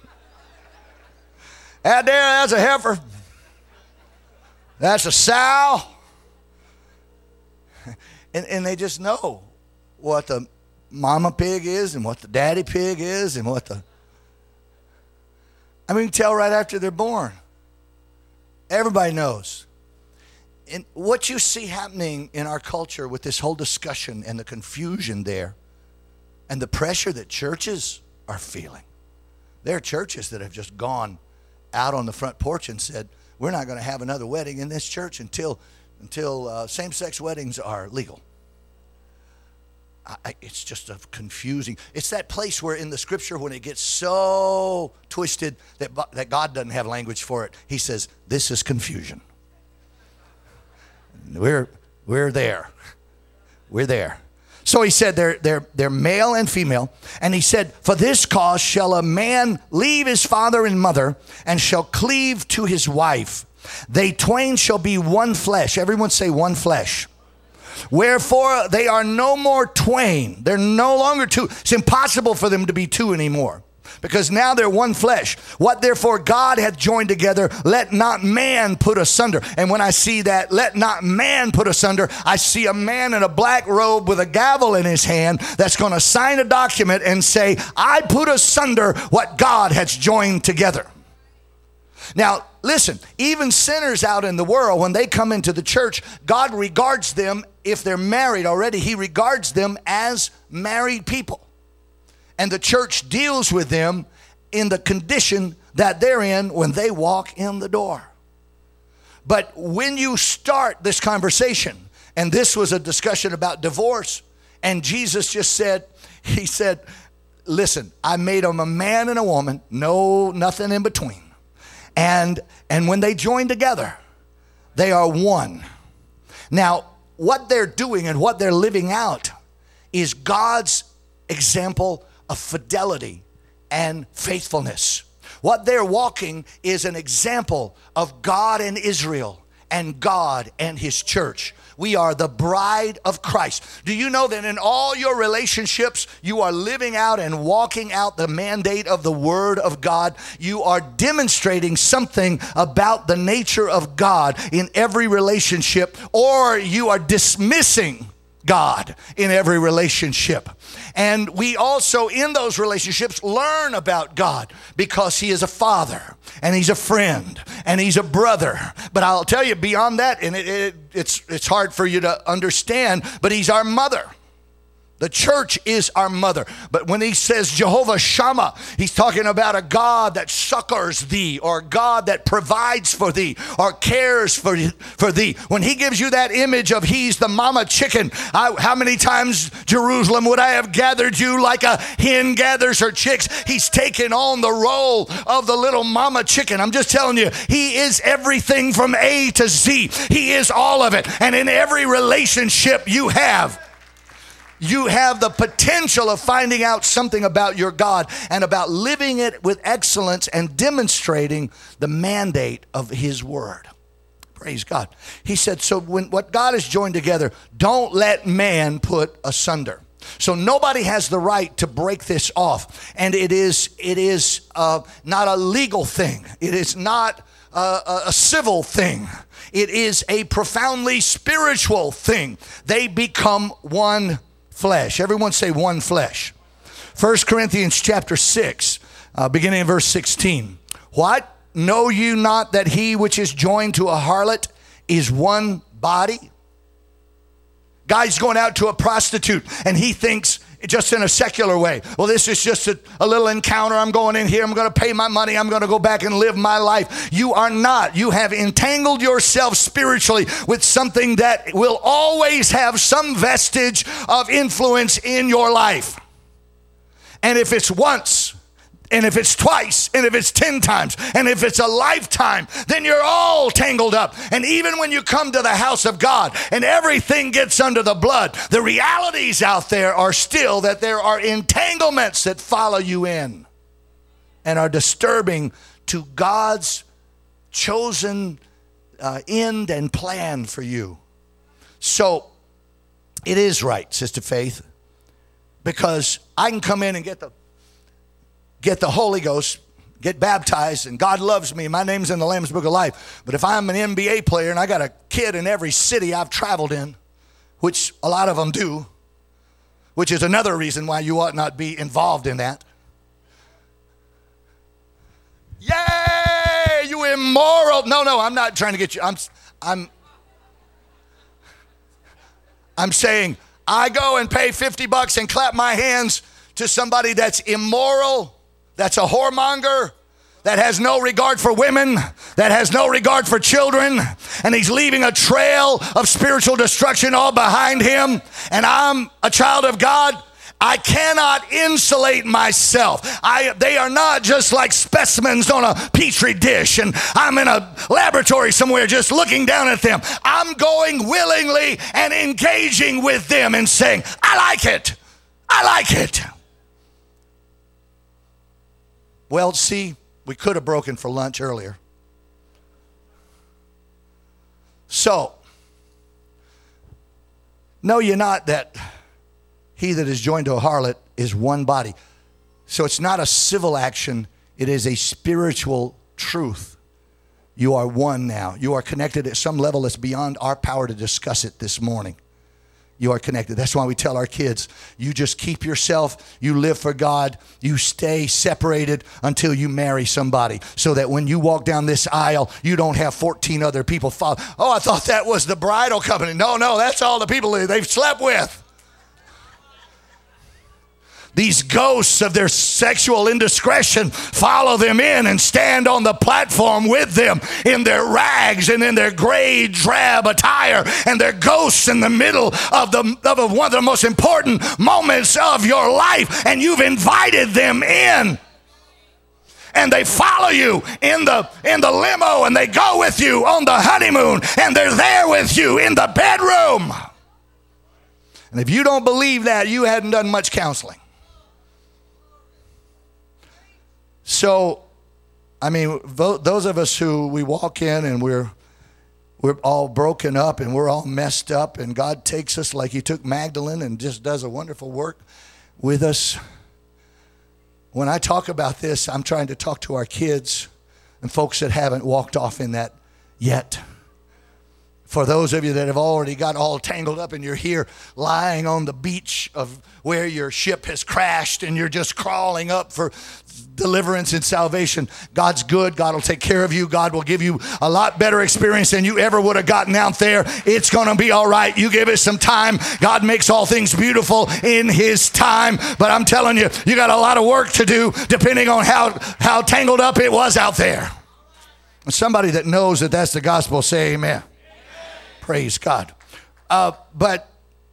Out there, that's a heifer. That's a sow. And they just know what the mama pig is and what the daddy pig is and what the... I mean, you can tell right after they're born. Everybody knows. And what you see happening in our culture with this whole discussion and the confusion there and the pressure that churches are feeling. There are churches that have just gone out on the front porch and said, we're not going to have another wedding in this church until same-sex weddings are legal. It's just a confusing. It's that place where in the scripture when it gets so twisted that God doesn't have language for it. He says, this is confusion. We're there. We're there. So he said they're male and female. And he said, for this cause shall a man leave his father and mother and shall cleave to his wife. They twain shall be one flesh. Everyone say one flesh. Wherefore they are no more twain. They're no longer two. It's impossible for them to be two anymore. Because now they're one flesh. What therefore God hath joined together, let not man put asunder. And when I see that, let not man put asunder, I see a man in a black robe with a gavel in his hand that's going to sign a document and say, I put asunder what God has joined together. Now, listen, even sinners out in the world, when they come into the church, God regards them, if they're married already, he regards them as married people. And the church deals with them in the condition that they're in when they walk in the door. But when you start this conversation, and this was a discussion about divorce, and Jesus just said, he said, listen, I made them a man and a woman, nothing in between. And when they join together, they are one. Now, what they're doing and what they're living out is God's example of fidelity and faithfulness. What they're walking is an example of God and Israel and God and his church. We are the bride of Christ. Do you know that in all your relationships, you are living out and walking out the mandate of the Word of God? You are demonstrating something about the nature of God in every relationship, or you are dismissing God in every relationship. And we also in those relationships learn about God because he is a father and he's a friend and he's a brother. But I'll tell you beyond that, and it's hard for you to understand, but he's our mother. The church is our mother. But when he says Jehovah Shammah, he's talking about a God that succors thee, or God that provides for thee, or cares for thee. When he gives you that image of he's the mama chicken, how many times, Jerusalem, would I have gathered you like a hen gathers her chicks? He's taken on the role of the little mama chicken. I'm just telling you, he is everything from A to Z. He is all of it. And in every relationship you have, You have the potential of finding out something about your God and about living it with excellence and demonstrating the mandate of his word. Praise God. He said, so when what God has joined together, don't let man put asunder. So nobody has the right to break this off. And it is not a legal thing. It is not a civil thing. It is a profoundly spiritual thing. They become one flesh. Everyone say one flesh. 1 Corinthians chapter 6, beginning in verse 16. What? Know you not that he which is joined to a harlot is one body? Guy's going out to a prostitute and he thinks just in a secular way, well, this is just a little encounter. I'm going in here. I'm going to pay my money. I'm going to go back and live my life. You are not. You have entangled yourself spiritually with something that will always have some vestige of influence in your life. And if it's once, and if it's twice, and if it's 10 times, and if it's a lifetime, then you're all tangled up. And even when you come to the house of God and everything gets under the blood, the realities out there are still that there are entanglements that follow you in and are disturbing to God's chosen end and plan for you. So it is right, Sister Faith, because I can come in and get the Holy Ghost, get baptized, and God loves me. My name's in the Lamb's Book of Life. But if I'm an NBA player and I got a kid in every city I've traveled in, which a lot of them do, which is another reason why you ought not be involved in that. Yay, you immoral. No, I'm not trying to get you. I'm saying I go and pay $50 and clap my hands to somebody that's immoral, that's a whoremonger, that has no regard for women, that has no regard for children, and he's leaving a trail of spiritual destruction all behind him, and I'm a child of God. I cannot insulate myself. They are not just like specimens on a petri dish, and I'm in a laboratory somewhere just looking down at them. I'm going willingly and engaging with them and saying, I like it. I like it. Well, see, we could have broken for lunch earlier. So, know ye not that he that is joined to a harlot is one body. So it's not a civil action. It is a spiritual truth. You are one now. You are connected at some level that's beyond our power to discuss it this morning. You are connected. That's why we tell our kids, you just keep yourself, you live for God, you stay separated until you marry somebody, so that when you walk down this aisle, you don't have 14 other people follow. Oh, I thought that was the bridal company. No, that's all the people they've slept with. These ghosts of their sexual indiscretion follow them in and stand on the platform with them in their rags and in their gray drab attire, and they're ghosts in the middle of one of the most important moments of your life, and you've invited them in. And they follow you in the limo, and they go with you on the honeymoon, and they're there with you in the bedroom. And if you don't believe that, you hadn't done much counseling. So, I mean, those of us who we walk in and we're all broken up and we're all messed up, and God takes us like he took Magdalene and just does a wonderful work with us. When I talk about this, I'm trying to talk to our kids and folks that haven't walked off in that yet. For those of you that have already got all tangled up and you're here lying on the beach of where your ship has crashed and you're just crawling up for deliverance and salvation, God's good. God will take care of you. God will give you a lot better experience than you ever would have gotten out there. It's going to be all right. You give it some time. God makes all things beautiful in his time. But I'm telling you, you got a lot of work to do depending on how tangled up it was out there. Somebody that knows that that's the gospel, say amen. Praise God. But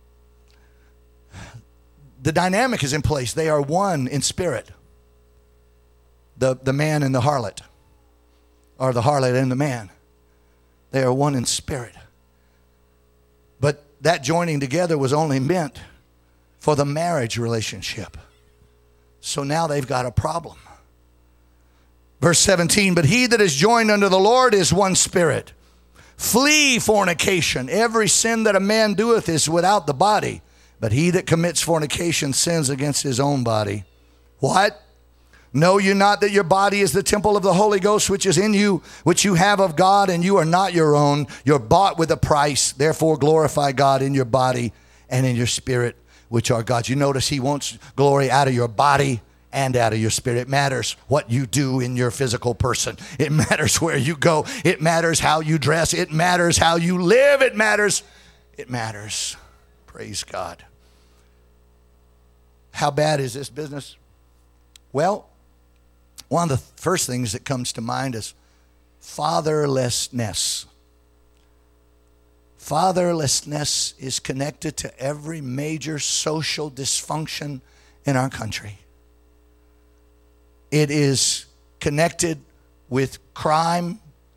the dynamic is in place. They are one in spirit. The man and the harlot, or the harlot and the man. They are one in spirit. But that joining together was only meant for the marriage relationship. So now they've got a problem. Verse 17, but he that is joined unto the Lord is one spirit. Flee fornication. Every sin that a man doeth is without the body, but he that commits fornication sins against his own body. What? Know you not that your body is the temple of the Holy Ghost, which is in you, which you have of God, and you are not your own? You're bought with a price. Therefore glorify God in your body and in your spirit, which are God's. You notice he wants glory out of your body and out of your spirit. It matters what you do in your physical person. It matters where you go. It matters how you dress. It matters how you live. It matters. It matters. Praise God. How bad is this business? Well, one of the first things that comes to mind is fatherlessness. Fatherlessness is connected to every major social dysfunction in our country. It is connected with crime,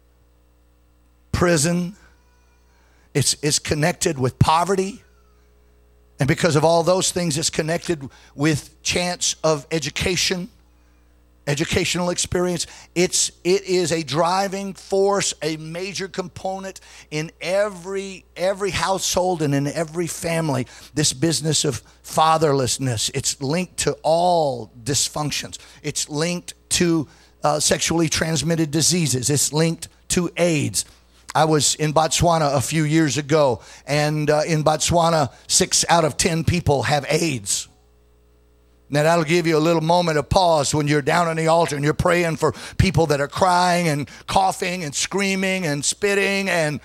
prison. It's connected with poverty. And because of all those things, it's connected with chance of education, educational experience. It is a driving force, a major component in every household and in every family. This business of fatherlessness, it's linked to all dysfunctions. It's linked to sexually transmitted diseases. It's linked to AIDS. I was in Botswana a few years ago, and in Botswana, 6 out of 10 people have AIDS. Now that'll give you a little moment of pause when you're down on the altar and you're praying for people that are crying and coughing and screaming and spitting, and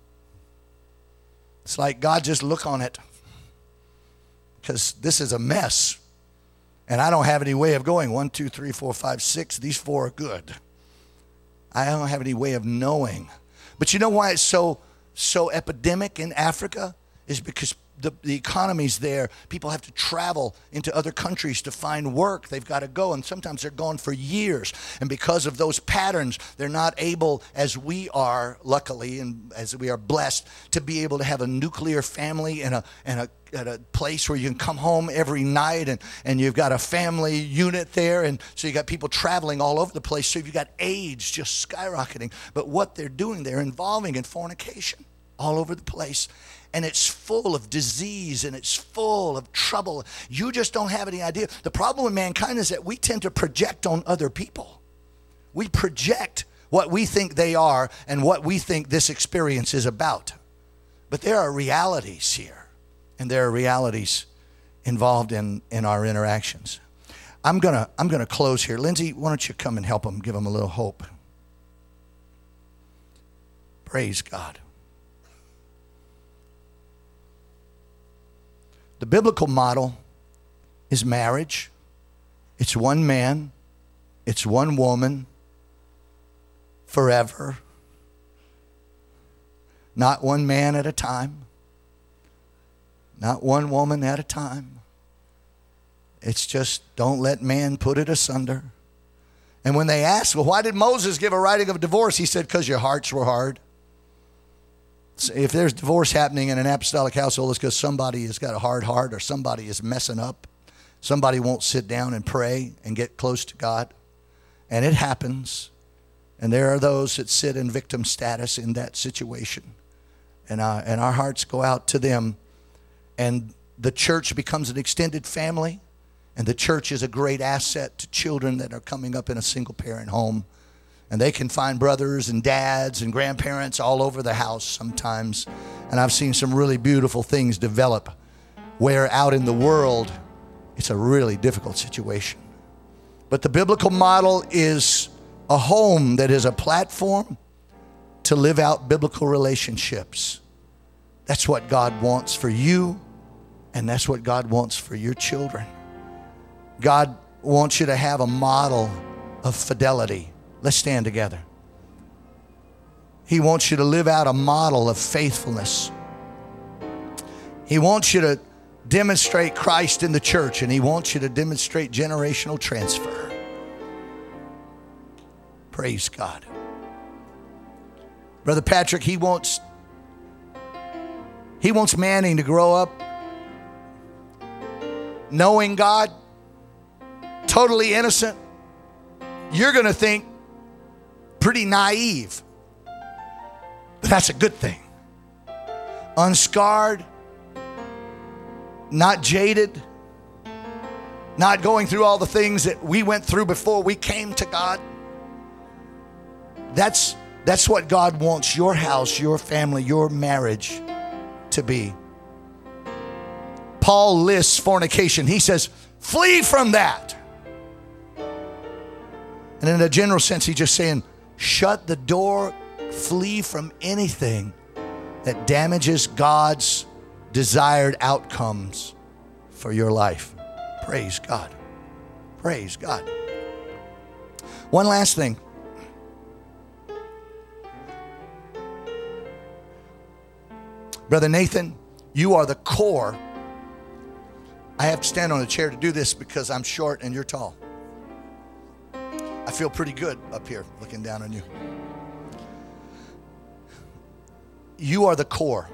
it's like, God, just look on it, because this is a mess, and I don't have any way of going 1, 2, 3, 4, 5, 6. These 4 are good. I don't have any way of knowing. But you know why it's so epidemic in Africa is because the economy's there. People have to travel into other countries to find work. They've got to go, and sometimes they're gone for years. And because of those patterns, they're not able, as we are, luckily, and as we are blessed, to be able to have a nuclear family and a place where you can come home every night, and you've got a family unit there, and so you got people traveling all over the place. So you've got AIDS just skyrocketing. But what they're doing, they're involving in fornication all over the place. And it's full of disease, and it's full of trouble. You just don't have any idea. The problem with mankind is that we tend to project on other people. We project what we think they are and what we think this experience is about. But there are realities here, and there are realities involved in our interactions. I'm gonna close here. Lindsay, why don't you come and help them, give them a little hope. Praise God. The biblical model is marriage. It's one man. It's one woman forever. Not one man at a time. Not one woman at a time. It's just, don't let man put it asunder. And when they ask, well, why did Moses give a writing of divorce? He said, because your hearts were hard. If there's divorce happening in an apostolic household, it's because somebody has got a hard heart, or somebody is messing up. Somebody won't sit down and pray and get close to God. And it happens. And there are those that sit in victim status in that situation. And our hearts go out to them. And the church becomes an extended family. And the church is a great asset to children that are coming up in a single parent home. And they can find brothers and dads and grandparents all over the house sometimes. And I've seen some really beautiful things develop where out in the world, it's a really difficult situation. But the biblical model is a home that is a platform to live out biblical relationships. That's what God wants for you, and that's what God wants for your children. God wants you to have a model of fidelity. Let's stand together. He wants you to live out a model of faithfulness. He wants you to demonstrate Christ in the church, and he wants you to demonstrate generational transfer. Praise God. Brother Patrick, he wants Manning to grow up knowing God, totally innocent, you're going to think pretty naive. But that's a good thing. Unscarred, not jaded, not going through all the things that we went through before we came to God. That's what God wants your house, your family, your marriage to be. Paul lists fornication. He says, flee from that. And in a general sense, he's just saying, shut the door, flee from anything that damages God's desired outcomes for your life. Praise God. Praise God. One last thing. Brother Nathan, you are the core. I have to stand on a chair to do this because I'm short and you're tall. I feel pretty good up here looking down on you. You are the core.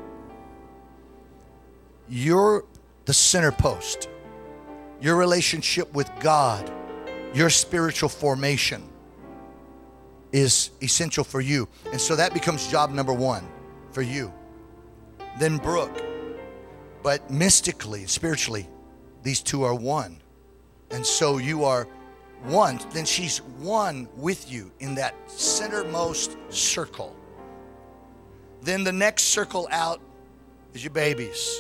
You're the center post. Your relationship with God, your spiritual formation is essential for you. And so that becomes job number one for you. Then Brooke. But mystically, spiritually, these two are one. And so you are one. Then she's one with you in that centermost circle. Then the next circle out is your babies.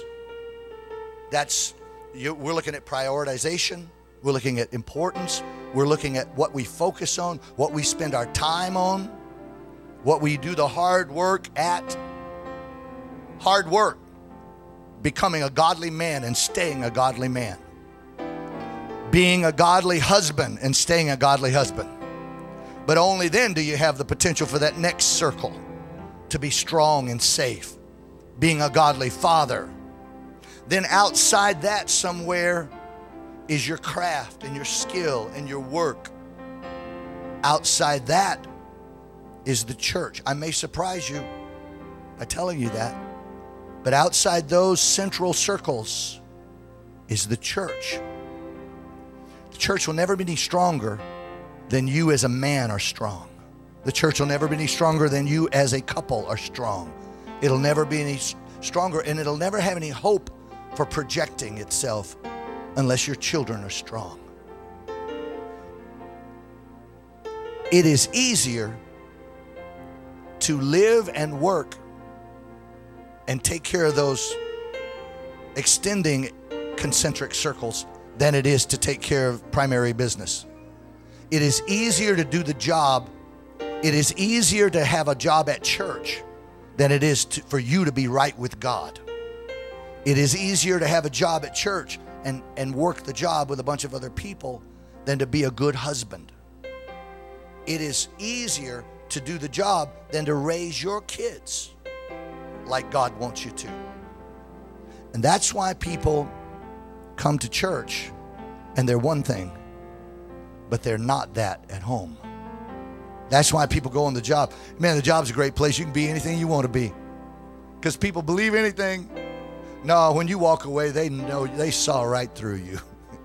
We're looking at prioritization. We're looking at importance. We're looking at what we focus on, what we spend our time on, what we do the hard work at. Hard work, becoming a godly man and staying a godly man. Being a godly husband and staying a godly husband. But only then do you have the potential for that next circle to be strong and safe. Being a godly father. Then outside that somewhere is your craft and your skill and your work. Outside that is the church. I may surprise you by telling you that. But outside those central circles is the church. The church will never be any stronger than you as a man are strong. The church will never be any stronger than you as a couple are strong. It'll never be any stronger, and it'll never have any hope for projecting itself unless your children are strong. It is easier to live and work and take care of those extending concentric circles than it is to take care of primary business. It is easier to do the job. It is easier to have a job at church than it is for you to be right with God. It is easier to have a job at church and work the job with a bunch of other people than to be a good husband. It is easier to do the job than to raise your kids like God wants you to. And that's why people come to church and they're one thing, but they're not that at home. That's why people go on the job. Man, the job's a great place. You can be anything you want to be. Because people believe anything. No, when you walk away, they know, they saw right through you.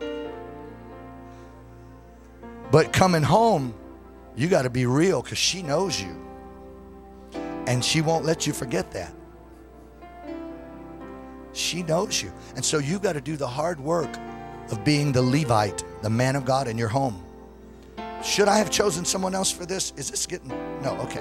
But coming home, you got to be real because she knows you. And she won't let you forget that. She knows you. And so you got to do the hard work of being the Levite, the man of God in your home. Should I have chosen someone else for this? Is this getting... No, okay.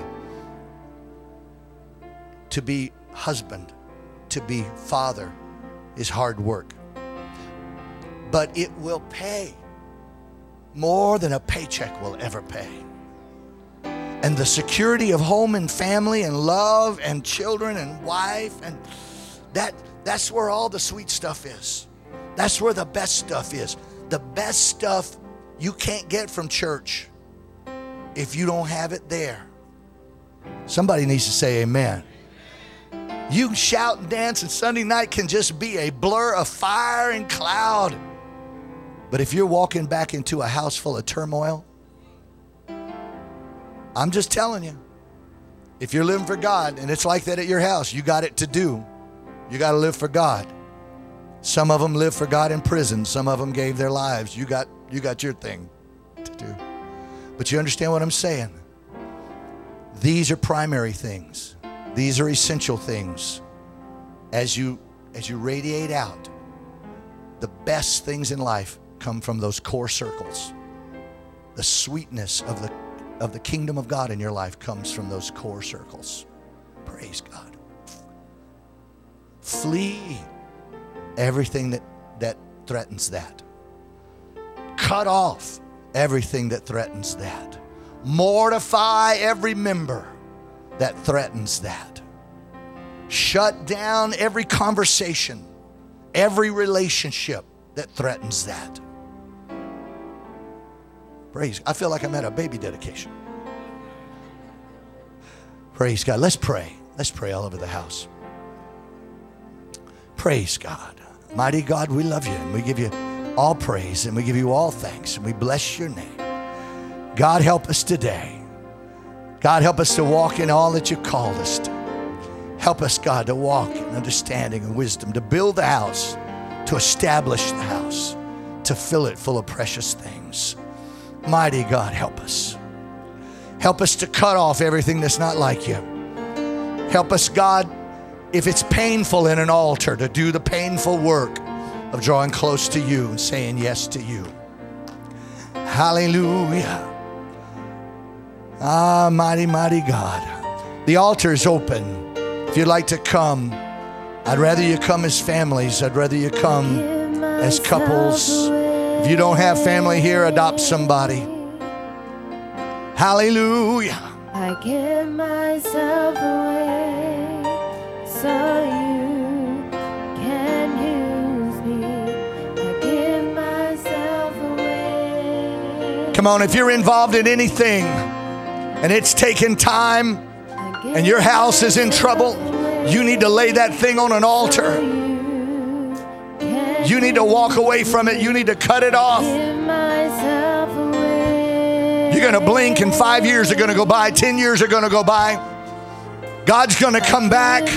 To be husband, to be father is hard work. But it will pay more than a paycheck will ever pay. And the security of home and family and love and children and wife, and that's where all the sweet stuff is. That's where the best stuff is. The best stuff you can't get from church if you don't have it there. Somebody needs to say amen. You can shout and dance, and Sunday night can just be a blur of fire and cloud. But if you're walking back into a house full of turmoil, I'm just telling you, if you're living for God, and it's like that at your house, you got it to do. You got to live for God. Some of them live for God in prison. Some of them gave their lives. You got your thing to do. But you understand what I'm saying? These are primary things. These are essential things. As you radiate out, the best things in life come from those core circles. The sweetness of the kingdom of God in your life comes from those core circles. Praise God. Flee everything that threatens that. Cut off everything that threatens that. Mortify every member that threatens that. Shut down every conversation, every relationship that threatens that. Praise. I feel like I'm at a baby dedication. Praise God. Let's pray. Let's pray all over the house. Praise God. Mighty God, we love you and we give you all praise and we give you all thanks and we bless your name. God, help us today. God, help us to walk in all that you called us to. Help us, God, to walk in understanding and wisdom, to build the house, to establish the house, to fill it full of precious things. Mighty God, help us. Help us to cut off everything that's not like you. Help us, God, if it's painful in an altar, to do the painful work of drawing close to you and saying yes to you. Hallelujah. Ah, mighty, mighty God. The altar is open. If you'd like to come, I'd rather you come as families. I'd rather you come as couples. If you don't have family here, adopt somebody. Hallelujah. I give myself away so you can use me. I give myself away. Come on, if you're involved in anything and it's taken time and your house is in trouble, you need to lay that thing on an altar. You need to walk away from it. You need to cut it off. You're going to blink and 5 years are going to go by. 10 years are going to go by. God's going to come back.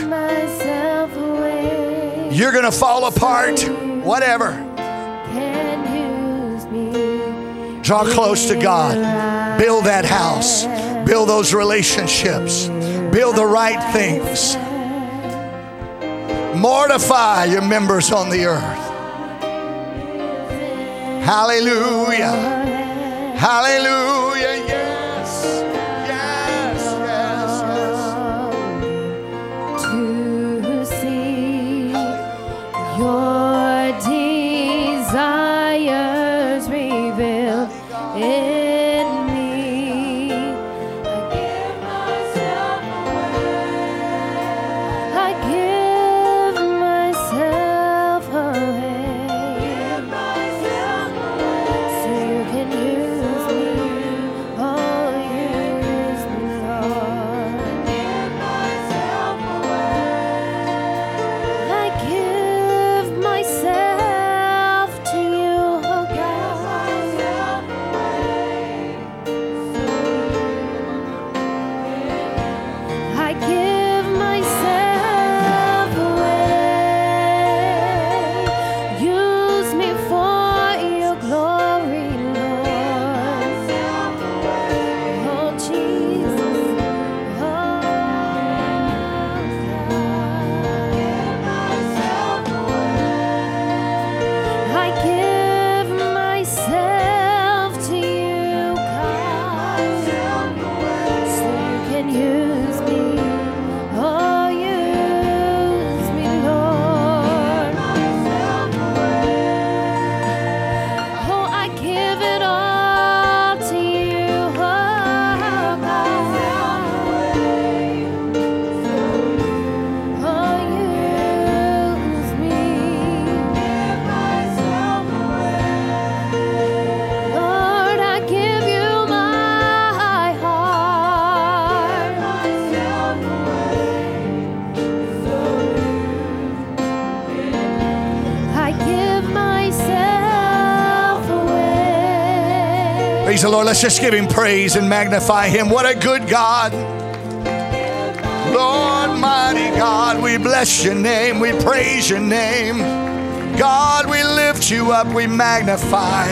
You're going to fall apart. Whatever. Draw close to God. Build that house. Build those relationships. Build the right things. Mortify your members on the earth. Hallelujah. Hallelujah. Yes. Yes. Yes. To see your desires revealed in me. I give myself away. I give myself away. So you can use me. Oh, use me, Lord. I give myself to you, oh God. I give myself away. Use me for your glory, Lord. Oh, Jesus. Oh, I give myself to you, God, so you can use me. Oh, use me, Lord. Oh, I give it all to you, oh God. Oh, use me. Lord, I give you my heart. I give myself away. Praise the Lord. Let's just give him praise and magnify him. What a good God. Lord, mighty God, we bless your name. We praise your name. God, we lift you up, we magnify.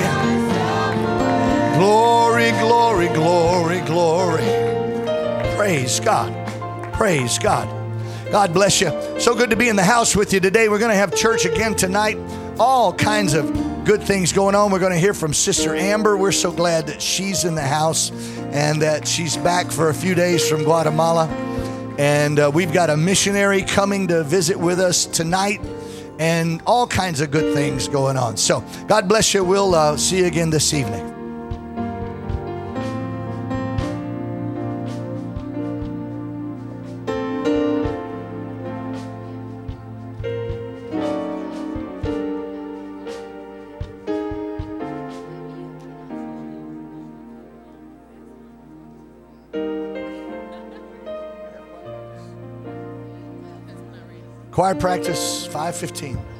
Glory, glory, glory, glory. Praise God. Praise God. God bless you. So good to be in the house with you today. We're going to have church again tonight. All kinds of good things going on. We're going to hear from Sister Amber. We're so glad that she's in the house and that she's back for a few days from Guatemala. And we've got a missionary coming to visit with us tonight, and all kinds of good things going on. So God bless you. We'll see you again this evening. Choir practice 5:15.